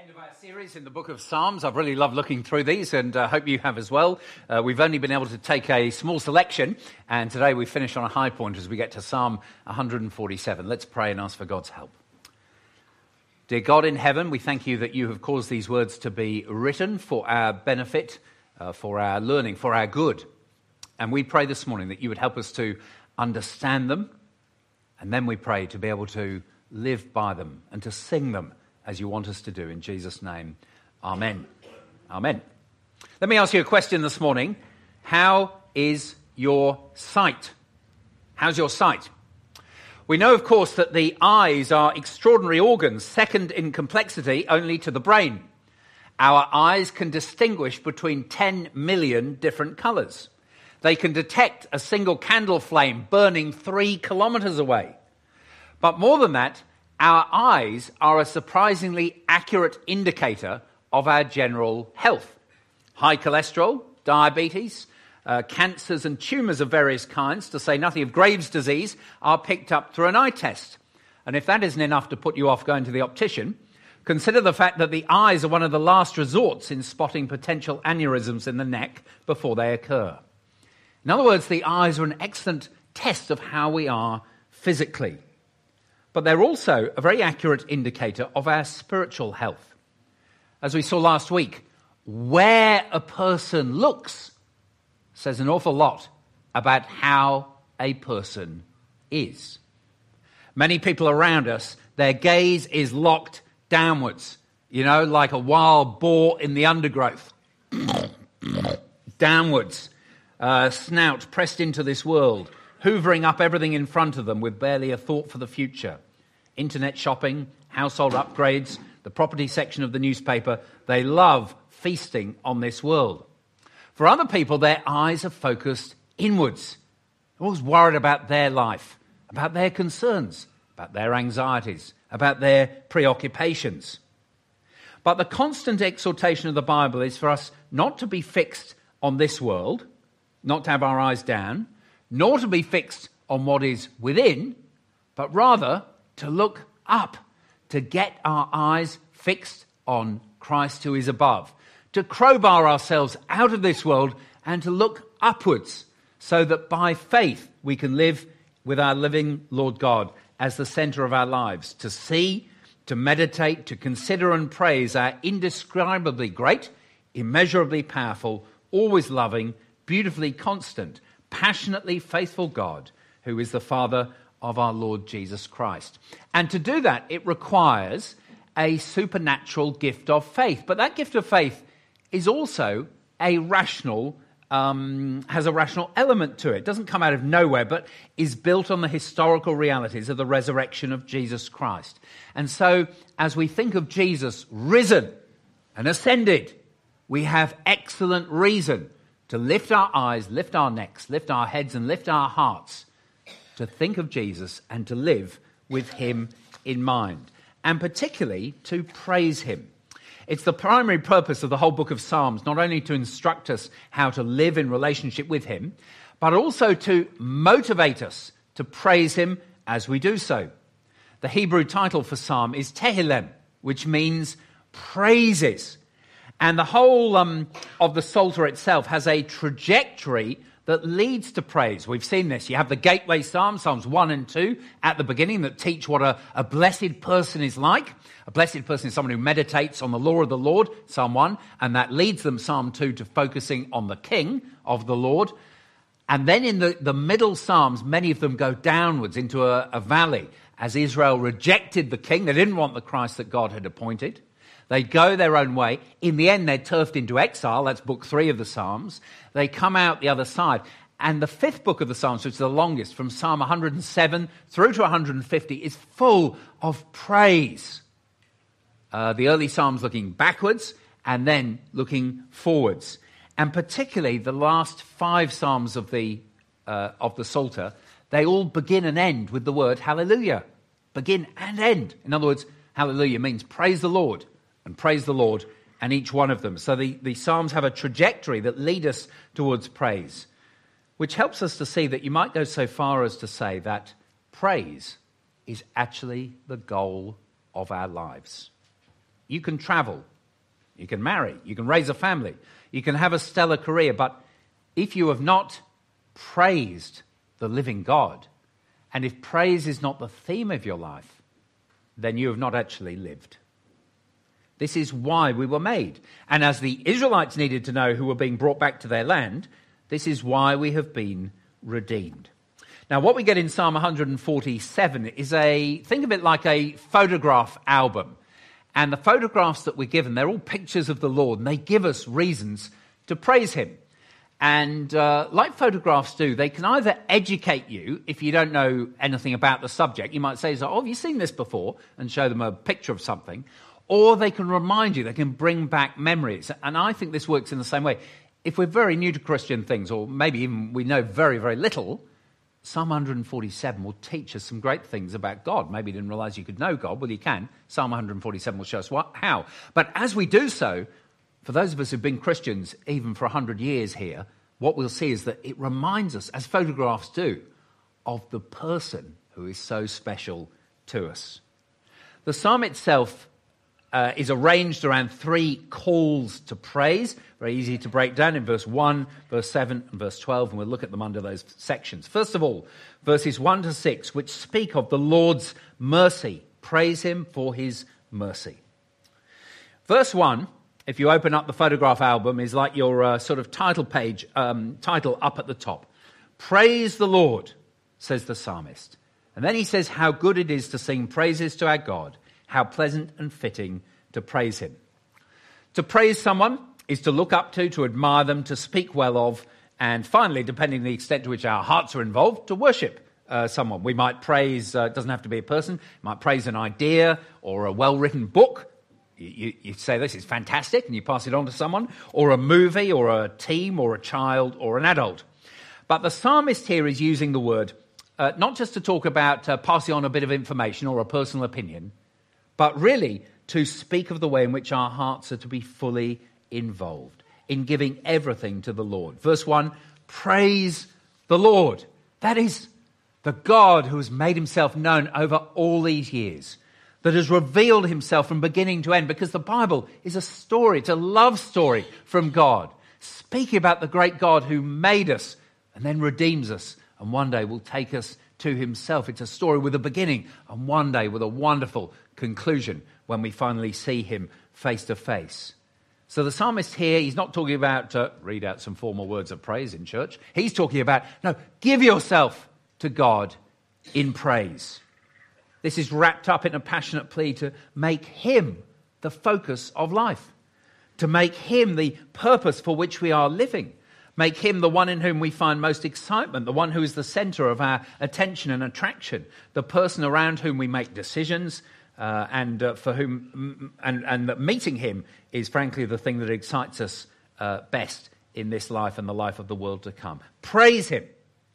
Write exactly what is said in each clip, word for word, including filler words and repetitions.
End of our series in the book of Psalms. I've really loved looking through these and I uh, hope you have as well. Uh, we've only been able to take a small selection and today we finish on a high point as we get to Psalm one forty-seven. Let's pray and ask for God's help. Dear God in heaven, we thank you that you have caused these words to be written for our benefit, uh, for our learning, for our good. And we pray this morning that you would help us to understand them, and then we pray to be able to live by them and to sing them as you want us to do. In Jesus' name, amen. Amen. Let me ask you a question this morning. How is your sight? How's your sight? We know, of course, that the eyes are extraordinary organs, second in complexity only to the brain. Our eyes can distinguish between ten million different colours. They can detect a single candle flame burning three kilometres away. But more than that, our eyes are a surprisingly accurate indicator of our general health. High cholesterol, diabetes, uh, cancers and tumours of various kinds, to say nothing of Graves' disease, are picked up through an eye test. And if that isn't enough to put you off going to the optician, consider the fact that the eyes are one of the last resorts in spotting potential aneurysms in the neck before they occur. In other words, the eyes are an excellent test of how we are physically. But they're also a very accurate indicator of our spiritual health. As we saw last week, where a person looks says an awful lot about how a person is. Many people around us, their gaze is locked downwards, you know, like a wild boar in the undergrowth. Downwards, uh, snout pressed into this world, hoovering up everything in front of them with barely a thought for the future. Internet shopping, household upgrades, the property section of the newspaper, they love feasting on this world. For other people, their eyes are focused inwards. They're always worried about their life, about their concerns, about their anxieties, about their preoccupations. But the constant exhortation of the Bible is for us not to be fixed on this world, not to have our eyes down, nor to be fixed on what is within, but rather to look up, to get our eyes fixed on Christ who is above, to crowbar ourselves out of this world and to look upwards so that by faith we can live with our living Lord God as the centre of our lives, to see, to meditate, to consider and praise our indescribably great, immeasurably powerful, always loving, beautifully constant, passionately faithful God who is the Father of our Lord Jesus Christ. And to do that, it requires a supernatural gift of faith. But that gift of faith is also a rational, um, has a rational element to it. It doesn't come out of nowhere, but is built on the historical realities of the resurrection of Jesus Christ. And so, as we think of Jesus risen and ascended, we have excellent reason to lift our eyes, lift our necks, lift our heads, and lift our hearts to think of Jesus and to live with him in mind, and particularly to praise him. It's the primary purpose of the whole book of Psalms, not only to instruct us how to live in relationship with him, but also to motivate us to praise him as we do so. The Hebrew title for Psalm is Tehillim, which means praises. And the whole um, of the Psalter itself has a trajectory that leads to praise. We've seen this. You have the gateway Psalms, Psalms one and two, at the beginning that teach what a, a blessed person is like. A blessed person is someone who meditates on the law of the Lord, Psalm one, and that leads them, Psalm two, to focusing on the King of the Lord. And then in the, the middle Psalms, many of them go downwards into a, a valley. As Israel rejected the king, they didn't want the Christ that God had appointed. They go their own way. In the end, they're turfed into exile. That's book three of the Psalms. They come out the other side. And the fifth book of the Psalms, which is the longest, from Psalm one hundred seven through to one hundred fifty, is full of praise. Uh, the early Psalms looking backwards and then looking forwards. And particularly the last five Psalms of the, uh, of the Psalter, they all begin and end with the word hallelujah. Begin and end. In other words, hallelujah means praise the Lord. And praise the Lord, and each one of them. So the, the Psalms have a trajectory that lead us towards praise, which helps us to see that you might go so far as to say that praise is actually the goal of our lives. You can travel. You can marry. You can raise a family. You can have a stellar career. But if you have not praised the living God, and if praise is not the theme of your life, then you have not actually lived. This is why we were made. And as the Israelites needed to know who were being brought back to their land, this is why we have been redeemed. Now, what we get in Psalm one forty-seven is a, think of it like a photograph album. And the photographs that we're given, they're all pictures of the Lord, and they give us reasons to praise him. And uh, like photographs do, they can either educate you if you don't know anything about the subject. You might say, oh, have you seen this before? And show them a picture of something. Or they can remind you, they can bring back memories. And I think this works in the same way. If we're very new to Christian things, or maybe even we know very, very little, Psalm one forty-seven will teach us some great things about God. Maybe you didn't realize you could know God. Well, you can. Psalm one forty-seven will show us what, how. But as we do so, for those of us who've been Christians even for one hundred years here, what we'll see is that it reminds us, as photographs do, of the person who is so special to us. The psalm itself uh, is arranged around three calls to praise. Very easy to break down in verse one, verse seven, and verse twelve, and we'll look at them under those sections. First of all, verses one to six, which speak of the Lord's mercy. Praise him for his mercy. Verse one, if you open up the photograph album, is like your uh, sort of title page, um, title up at the top. Praise the Lord, says the psalmist. And then he says how good it is to sing praises to our God, how pleasant and fitting to praise him. To praise someone is to look up to, to admire them, to speak well of, and finally, depending on the extent to which our hearts are involved, to worship uh, someone. We might praise, uh, it doesn't have to be a person, might praise an idea or a well-written book. You, you say this is fantastic and you pass it on to someone, or a movie or a team or a child or an adult. But the psalmist here is using the word uh, not just to talk about uh, passing on a bit of information or a personal opinion, but really to speak of the way in which our hearts are to be fully involved in giving everything to the Lord. Verse one, praise the Lord. That is the God who has made himself known over all these years, that has revealed himself from beginning to end, because the Bible is a story, it's a love story from God, speaking about the great God who made us and then redeems us and one day will take us to himself. It's a story with a beginning and one day with a wonderful conclusion when we finally see him face to face. So the psalmist here, he's not talking about, uh, read out some formal words of praise in church. He's talking about, no, give yourself to God in praise. This is wrapped up in a passionate plea to make him the focus of life, to make him the purpose for which we are living, make him the one in whom we find most excitement, the one who is the center of our attention and attraction, the person around whom we make decisions, uh, and uh, for whom, and, and that meeting him is frankly the thing that excites us uh, best in this life and the life of the world to come. Praise him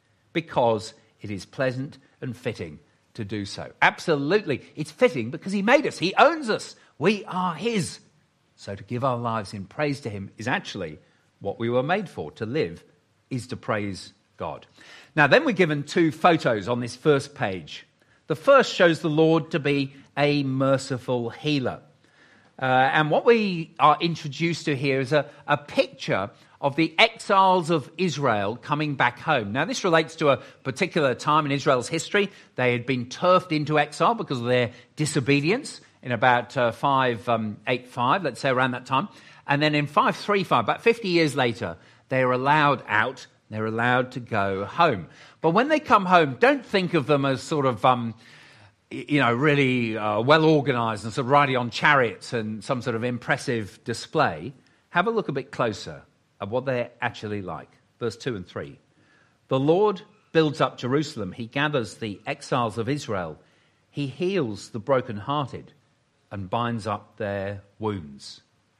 because it is pleasant and fitting to do so. Absolutely, it's fitting because he made us. He owns us. We are his. So to give our lives in praise to him is actually what we were made for. To live is to praise God. Now then we're given two photos on this first page. The first shows the Lord to be a merciful healer. Uh, and what we are introduced to here is a, a picture of the exiles of Israel coming back home. Now, this relates to a particular time in Israel's history. They had been turfed into exile because of their disobedience in about uh, five eighty-five, let's say around that time. And then in five thirty-five, about fifty years later, they are allowed out. They're allowed to go home. But when they come home, don't think of them as sort of, um, you know, really uh, well-organized and sort of riding on chariots and some sort of impressive display. Have a look a bit closer of what they're actually like. Verse two and three. The Lord builds up Jerusalem. He gathers the exiles of Israel. He heals the brokenhearted and binds up their wounds.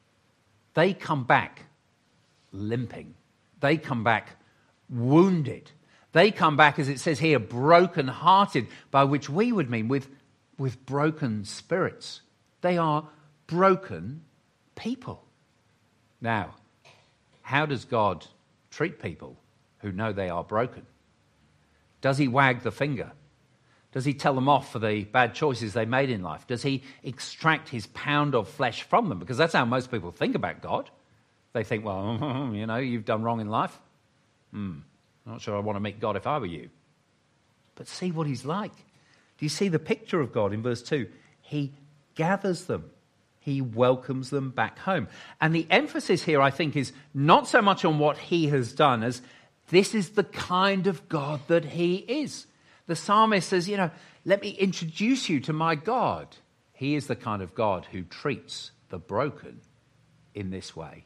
They come back limping. They come back wounded. They come back, as it says here, brokenhearted, by which we would mean with, with broken spirits. They are broken people. Now, how does God treat people who know they are broken? Does he wag the finger? Does he tell them off for the bad choices they made in life? Does he extract his pound of flesh from them? Because that's how most people think about God. They think, well, you know, you've done wrong in life. Hmm, not sure I want to meet God if I were you. But see what he's like. Do you see the picture of God in verse two? He gathers them. He welcomes them back home. And the emphasis here, I think, is not so much on what he has done as this is the kind of God that he is. The psalmist says, you know, let me introduce you to my God. He is the kind of God who treats the broken in this way.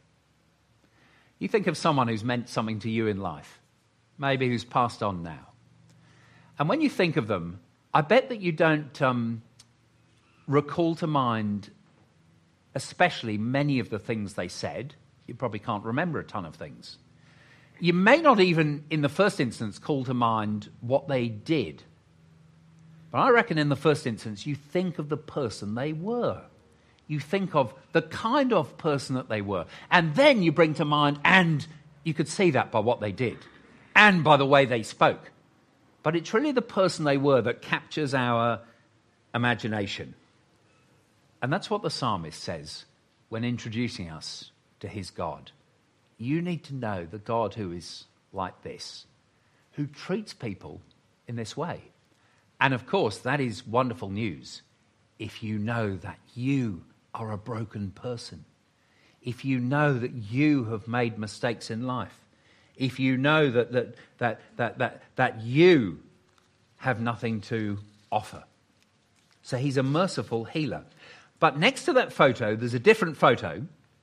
You think of someone who's meant something to you in life, maybe who's passed on now. And when you think of them, I bet that you don't um, recall to mind especially many of the things they said. You probably can't remember a ton of things. You may not even, in the first instance, call to mind what they did. But I reckon in the first instance, you think of the person they were. You think of the kind of person that they were. And then you bring to mind, and you could see that by what they did, and by the way they spoke. But it's really the person they were that captures our imagination. And that's what the psalmist says when introducing us to his God. You need to know the God who is like this, who treats people in this way. And of course, that is wonderful news if you know that you are a broken person. If you know that you have made mistakes in life. If you know that that that that that, that you have nothing to offer. So he's a merciful healer. But next to that photo, there's a different photo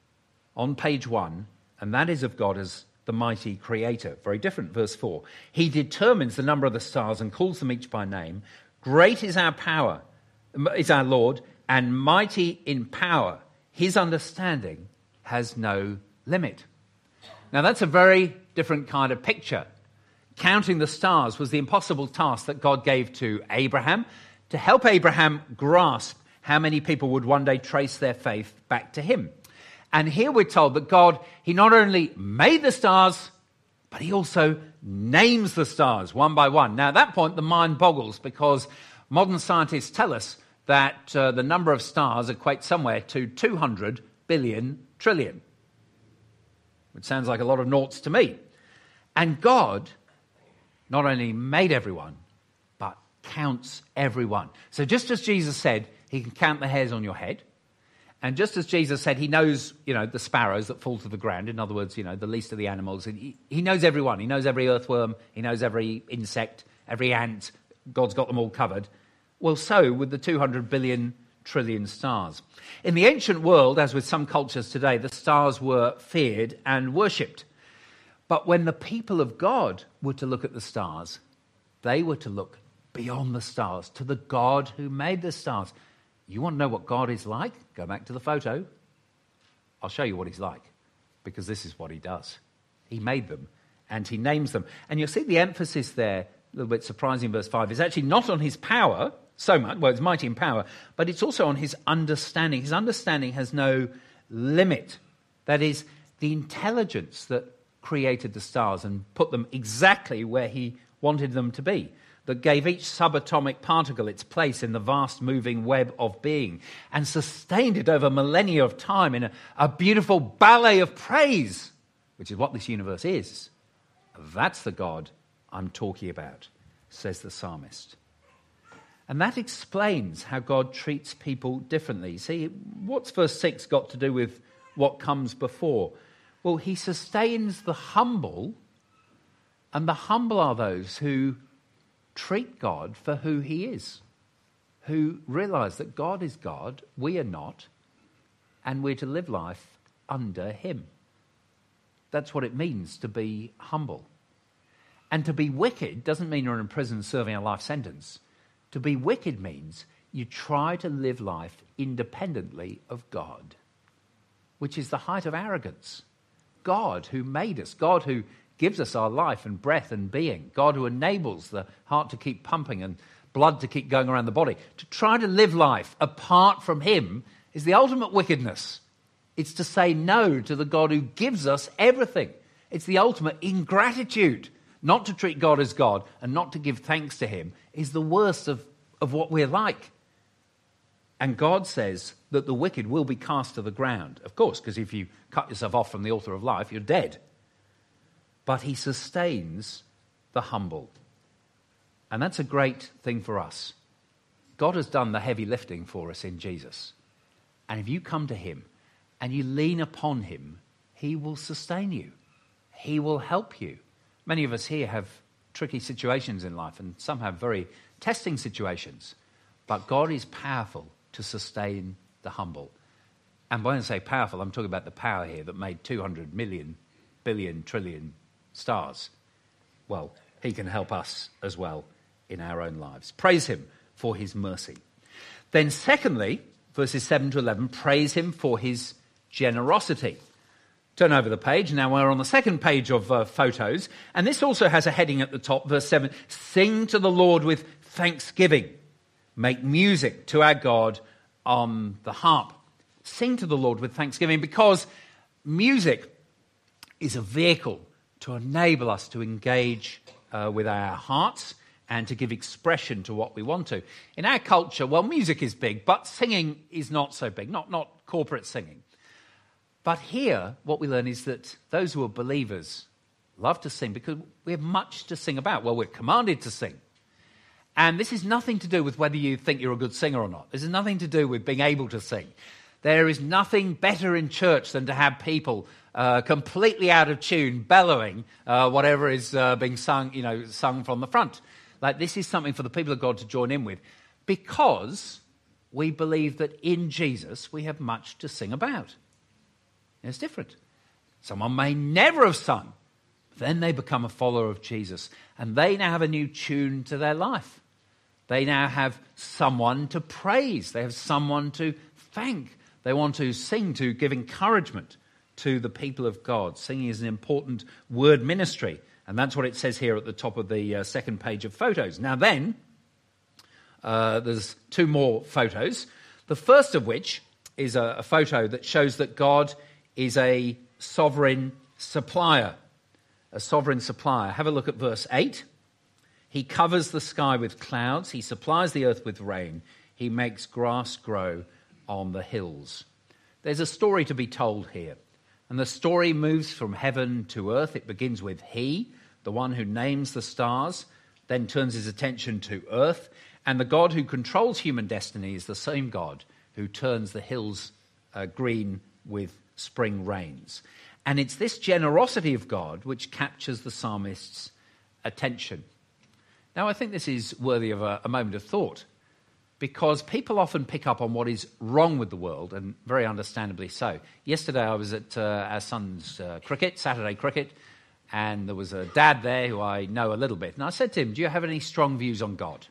on page one, and that is of God as the mighty creator. Very different, verse four. He determines the number of the stars and calls them each by name. Great is our power, is our Lord, and mighty in power. His understanding has no limit. Now that's a very different kind of picture. Counting the stars was the impossible task that God gave to Abraham to help Abraham grasp how many people would one day trace their faith back to him. And here we're told that God, he not only made the stars, but he also names the stars one by one. Now at that point, the mind boggles because modern scientists tell us that uh, the number of stars equates somewhere to two hundred billion trillion. Which sounds like a lot of noughts to me. And God not only made everyone, but counts everyone. So just as Jesus said, he can count the hairs on your head. And just as Jesus said, he knows, you know, the sparrows that fall to the ground. In other words, you know, the least of the animals. He, he knows everyone. He knows every earthworm. He knows every insect, every ant. God's got them all covered. Well, so with the two hundred billion trillion stars. In the ancient world, as with some cultures today, the stars were feared and worshipped. But when the people of God were to look at the stars, they were to look beyond the stars, to the God who made the stars. You want to know what God is like? Go back to the photo. I'll show you what he's like, because this is what he does. He made them, and he names them. And you'll see the emphasis there, a little bit surprising in verse five, is actually not on his power so much, well, it's mighty in power, but it's also on his understanding. His understanding has no limit. That is, the intelligence that created the stars and put them exactly where he wanted them to be, that gave each subatomic particle its place in the vast moving web of being and sustained it over millennia of time in a, a beautiful ballet of praise, which is what this universe is. That's the God I'm talking about, says the psalmist. And that explains how God treats people differently. See, what's verse six got to do with what comes before? Well, he sustains the humble, and the humble are those who treat God for who he is, who realize that God is God, we are not, and we're to live life under him. That's what it means to be humble. And to be wicked doesn't mean you're in prison serving a life sentence. To be wicked means you try to live life independently of God, which is the height of arrogance. God who made us, God who gives us our life and breath and being, God who enables the heart to keep pumping and blood to keep going around the body. To try to live life apart from him is the ultimate wickedness. It's to say no to the God who gives us everything. It's the ultimate ingratitude. Not to treat God as God and not to give thanks to him is the worst of of what we're like. And God says that the wicked will be cast to the ground. Of course, because if you cut yourself off from the author of life, you're dead. But he sustains the humble. And that's a great thing for us. God has done the heavy lifting for us in Jesus. And if you come to him and you lean upon him, he will sustain you. He will help you. Many of us here have tricky situations in life, and some have very testing situations. But God is powerful to sustain the humble. And when I say powerful, I'm talking about the power here that made two hundred million, billion, trillion stars. Well, he can help us as well in our own lives. Praise him for his mercy. Then secondly, verses seven to eleven, praise him for his generosity. Turn over the page. Now we're on the second page of uh, photos. And this also has a heading at the top, verse seven. Sing to the Lord with thanksgiving. Make music to our God on the harp. Sing to the Lord with thanksgiving, because music is a vehicle to enable us to engage uh, with our hearts and to give expression to what we want to. In our culture, well, music is big, but singing is not so big, not, not corporate singing. But here, what we learn is that those who are believers love to sing because we have much to sing about. Well, we're commanded to sing. And this is nothing to do with whether you think you're a good singer or not. This is nothing to do with being able to sing. There is nothing better in church than to have people uh, completely out of tune, bellowing uh, whatever is uh, being sung, you know, sung from the front. Like, this is something for the people of God to join in with, because we believe that in Jesus we have much to sing about. It's different. Someone may never have sung, but then they become a follower of Jesus, and they now have a new tune to their life. They now have someone to praise. They have someone to thank. They want to sing to give encouragement to the people of God. Singing is an important word ministry, and that's what it says here at the top of the uh, second page of photos. Now then, uh, there's two more photos. The first of which is a, a photo that shows that God is a sovereign supplier. A sovereign supplier. Have a look at verse eight. He covers the sky with clouds. He supplies the earth with rain. He makes grass grow on the hills. There's a story to be told here. And the story moves from heaven to earth. It begins with he, the one who names the stars, then turns his attention to earth. And the God who controls human destiny is the same God who turns the hills uh, green with spring rains. And it's this generosity of God which captures the psalmist's attention. Now, I think this is worthy of a, a moment of thought, because people often pick up on what is wrong with the world, and very understandably so. Yesterday I was at uh, our son's uh, cricket, Saturday cricket, and there was a dad there who I know a little bit. And I said to him, do you have any strong views on God?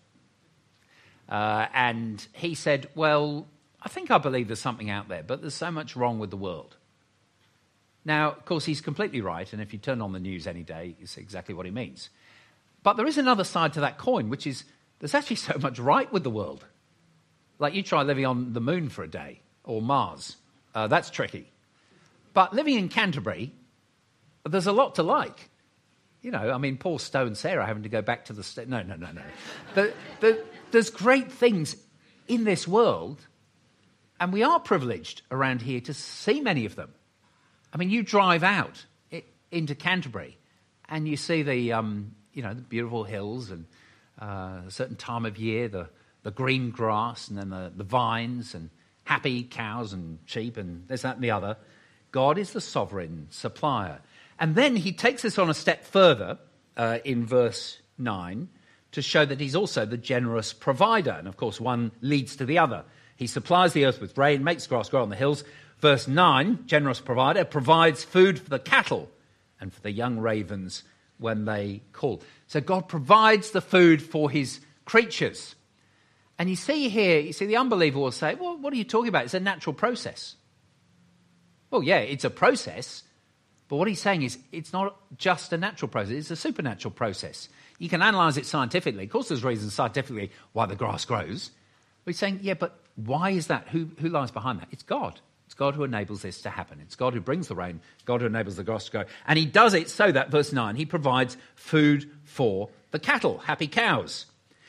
Uh, and he said, well, I think I believe there's something out there, but there's so much wrong with the world. Now, of course, he's completely right, and if you turn on the news any day, you see exactly what he means. But there is another side to that coin, which is there's actually so much right with the world. Like, you try living on the moon for a day, or Mars. Uh, that's tricky. But living in Canterbury, there's a lot to like. You know, I mean, poor Stowe and Sarah having to go back to the... St- no, no, no, no. the, the, there's great things in this world, and we are privileged around here to see many of them. I mean, you drive out it, into Canterbury, and you see the... Um, you know, the beautiful hills, and uh, a certain time of year, the, the green grass, and then the, the vines, and happy cows and sheep, and this, that, and the other. God is the sovereign supplier. And then he takes us on a step further uh, in verse nine to show that he's also the generous provider. And of course, one leads to the other. He supplies the earth with rain, makes grass grow on the hills. Verse nine, generous provider, provides food for the cattle and for the young ravens when they call. So God provides the food for his creatures. And you see here, you see the unbeliever will say, well, what are you talking about? It's a natural process. Well, yeah, it's a process. But what he's saying is it's not just a natural process. It's a supernatural process. You can analyse it scientifically. Of course, there's reasons scientifically why the grass grows. But he's saying, yeah, but why is that? Who, who lies behind that? It's God. It's God who enables this to happen. It's God who brings the rain, God who enables the grass to grow. And he does it so that, verse nine, he provides food for the cattle, happy cows.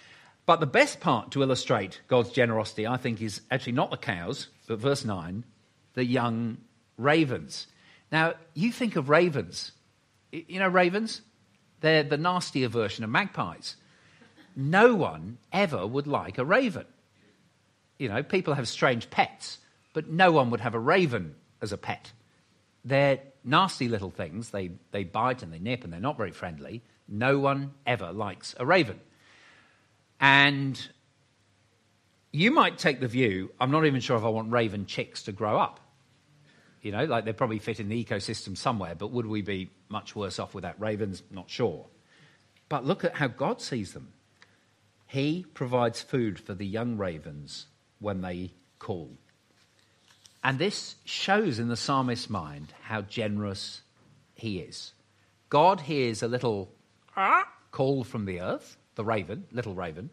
But the best part to illustrate God's generosity, I think, is actually not the cows, but verse nine, the young ravens. Now, you think of ravens. You know ravens? They're the nastier version of magpies. No one ever would like a raven. You know, people have strange pets, but no one would have a raven as a pet. They're nasty little things. They, they bite and they nip and they're not very friendly. No one ever likes a raven. And you might take the view, I'm not even sure if I want raven chicks to grow up. You know, like they probably fit in the ecosystem somewhere, but would we be much worse off without ravens? Not sure. But look at how God sees them. He provides food for the young ravens when they call. And this shows in the psalmist's mind how generous he is. God hears a little call from the earth, the raven, little raven,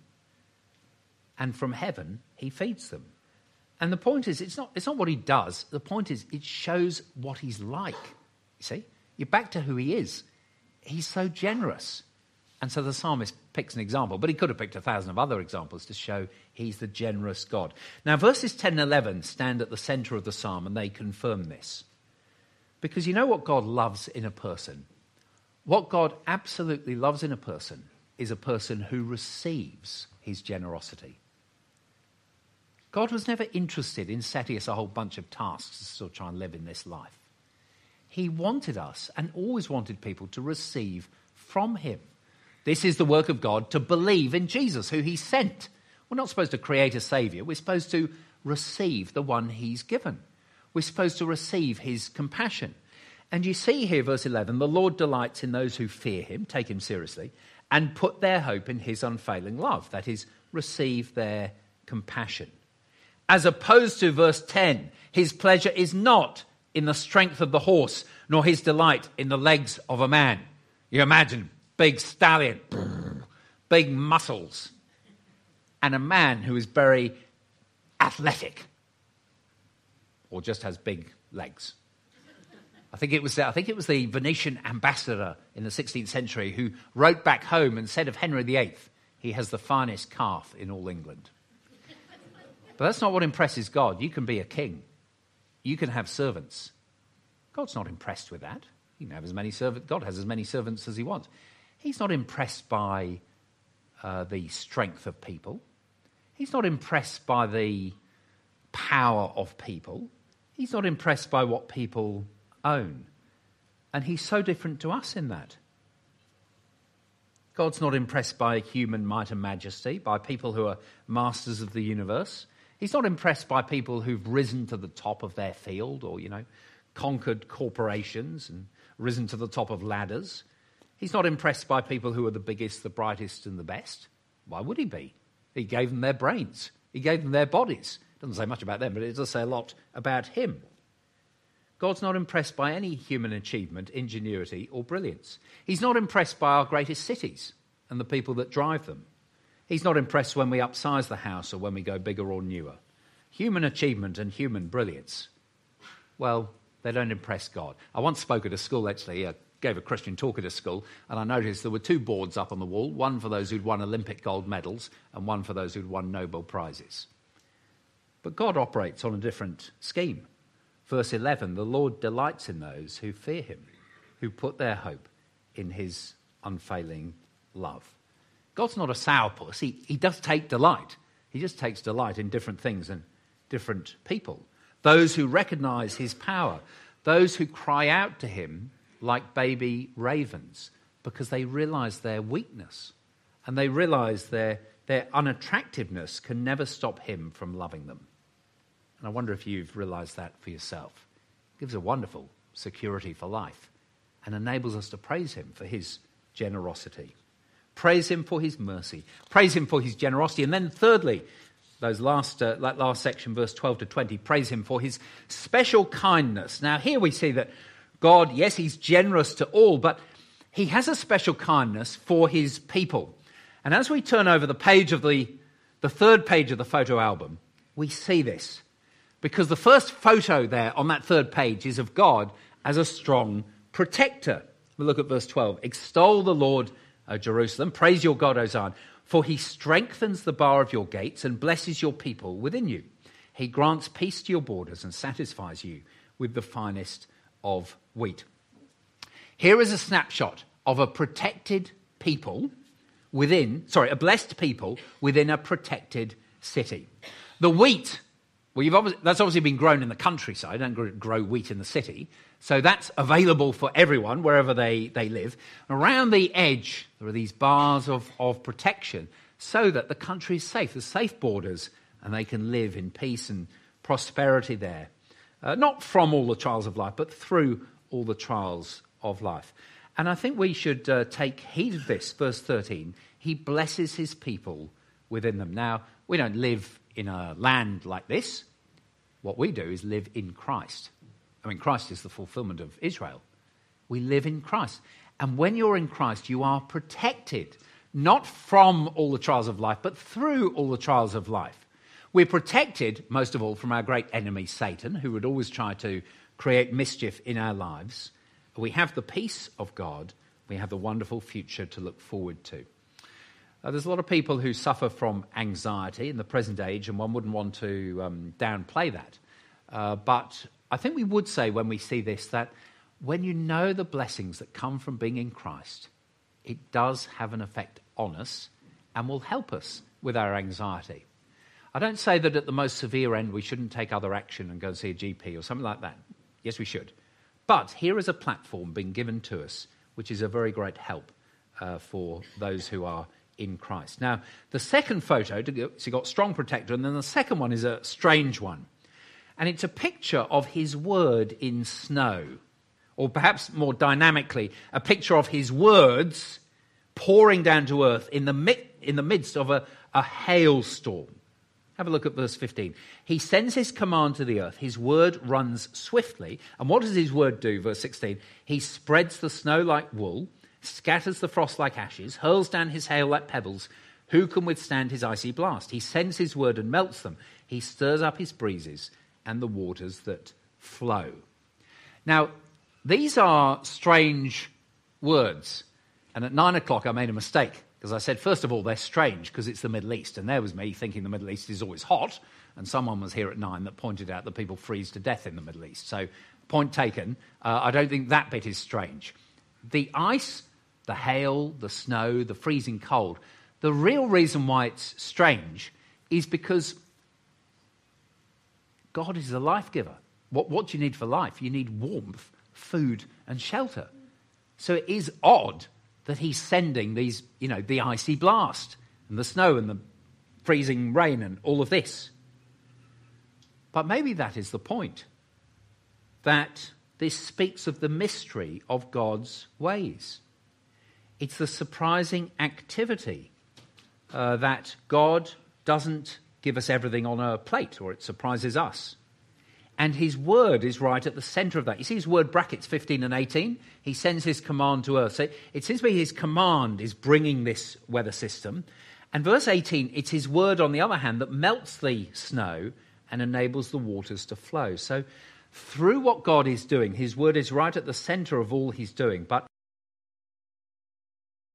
and from heaven he feeds them. And the point is, it's not, it's not what he does. The point is, it shows what he's like. You see? You're back to who he is. He's so generous. And so the psalmist picks an example, but he could have picked a thousand of other examples to show he's the generous God. Now, verses ten and eleven stand at the centre of the psalm, and they confirm this. Because you know what God loves in a person? What God absolutely loves in a person is a person who receives his generosity. God was never interested in setting us a whole bunch of tasks to sort of try and live in this life. He wanted us and always wanted people to receive from him. This is the work of God, to believe in Jesus, who he sent. We're not supposed to create a saviour. We're supposed to receive the one he's given. We're supposed to receive his compassion. And you see here, verse eleven, the Lord delights in those who fear him, take him seriously, and put their hope in his unfailing love. That is, receive their compassion. As opposed to verse ten, his pleasure is not in the strength of the horse, nor his delight in the legs of a man. You imagine, big stallion, big muscles, and a man who is very athletic, or just has big legs. I think it was I think it was the Venetian ambassador in the sixteenth century who wrote back home and said of Henry the Eighth, he has the finest calf in all England. But that's not what impresses God. You can be a king. You can have servants. God's not impressed with that. You can have as many servants. God has as many servants as he wants. He's not impressed by uh, the strength of people. He's not impressed by the power of people. He's not impressed by what people own. And he's so different to us in that. God's not impressed by human might and majesty, by people who are masters of the universe. He's not impressed by people who've risen to the top of their field or, you know, conquered corporations and risen to the top of ladders. He's not impressed by people who are the biggest, the brightest, and the best. Why would he be? He gave them their brains. He gave them their bodies. Doesn't say much about them, but it does say a lot about him. God's not impressed by any human achievement, ingenuity, or brilliance. He's not impressed by our greatest cities and the people that drive them. He's not impressed when we upsize the house or when we go bigger or newer. Human achievement and human brilliance, well, they don't impress God. I once spoke at a school, actually, I gave a Christian talk at a school, and I noticed there were two boards up on the wall, one for those who'd won Olympic gold medals and one for those who'd won Nobel Prizes. But God operates on a different scheme. Verse eleven, the Lord delights in those who fear him, who put their hope in his unfailing love. God's not a sourpuss. He, he does take delight. He just takes delight in different things and different people. Those who recognize his power, those who cry out to him like baby ravens because they realize their weakness and they realize their, their unattractiveness can never stop him from loving them. And I wonder if you've realized that for yourself. It gives a wonderful security for life and enables us to praise him for his generosity. Praise him for his mercy. Praise him for his generosity. And then thirdly, those last, uh, that last section, verse twelve to twenty, praise him for his special kindness. Now here we see that God, yes, he's generous to all, but he has a special kindness for his people. And as we turn over the page of the, the third page of the photo album, we see this. Because the first photo there on that third page is of God as a strong protector. We look at verse twelve. Extol the Lord, O Jerusalem. Praise your God, O Zion. For he strengthens the bar of your gates and blesses your people within you. He grants peace to your borders and satisfies you with the finest of wheat. Here is a snapshot of a protected people within, sorry, a blessed people within a protected city. The wheat, well, you've obviously, that's obviously been grown in the countryside. Don't grow, grow wheat in the city. So that's available for everyone, wherever they, they live. Around the edge, there are these bars of, of protection so that the country is safe. There's safe borders, and they can live in peace and prosperity there. Uh, not from all the trials of life, but through all the trials of life. And I think we should uh, take heed of this. Verse thirteen, he blesses his people within them. Now, we don't live in a land like this. What we do is live in Christ. I mean, Christ is the fulfillment of Israel. We live in Christ. And when you're in Christ, you are protected, not from all the trials of life, but through all the trials of life. We're protected, most of all, from our great enemy, Satan, who would always try to create mischief in our lives. We have the peace of God. We have the wonderful future to look forward to. Uh, there's a lot of people who suffer from anxiety in the present age, and one wouldn't want to um, downplay that. Uh, but I think we would say when we see this that when you know the blessings that come from being in Christ, it does have an effect on us and will help us with our anxiety. I don't say that at the most severe end we shouldn't take other action and go and see a G P or something like that. Yes, we should. But here is a platform being given to us which is a very great help uh, for those who are in Christ. Now, the second photo, so you've got strong protector, and then the second one is a strange one. And it's a picture of his word in snow, or perhaps more dynamically, a picture of his words pouring down to earth in the, mi- in the midst of a, a hailstorm. Have a look at verse fifteen. He sends his command to the earth. His word runs swiftly. And what does his word do? Verse sixteen. He spreads the snow like wool, scatters the frost like ashes, hurls down his hail like pebbles. Who can withstand his icy blast? He sends his word and melts them. He stirs up his breezes and the waters that flow. Now, these are strange words. And at nine o'clock I made a mistake, because I said, first of all, they're strange because it's the Middle East. And there was me thinking the Middle East is always hot. And someone was here at nine that pointed out that people freeze to death in the Middle East. So, point taken, uh, I don't think that bit is strange. The ice, the hail, the snow, the freezing cold, the real reason why it's strange is because God is the life giver. What, what do you need for life? You need warmth, food, and shelter. So it is odd that he's sending these, you know, the icy blast and the snow and the freezing rain and all of this. But maybe that is the point, that this speaks of the mystery of God's ways. It's the surprising activity uh, that God doesn't give us everything on a plate, or it surprises us. And his word is right at the centre of that. You see his word brackets fifteen and eighteen? He sends his command to earth. So it seems to be his command is bringing this weather system. And verse eighteen, it's his word, on the other hand, that melts the snow and enables the waters to flow. So through what God is doing, his word is right at the centre of all he's doing. But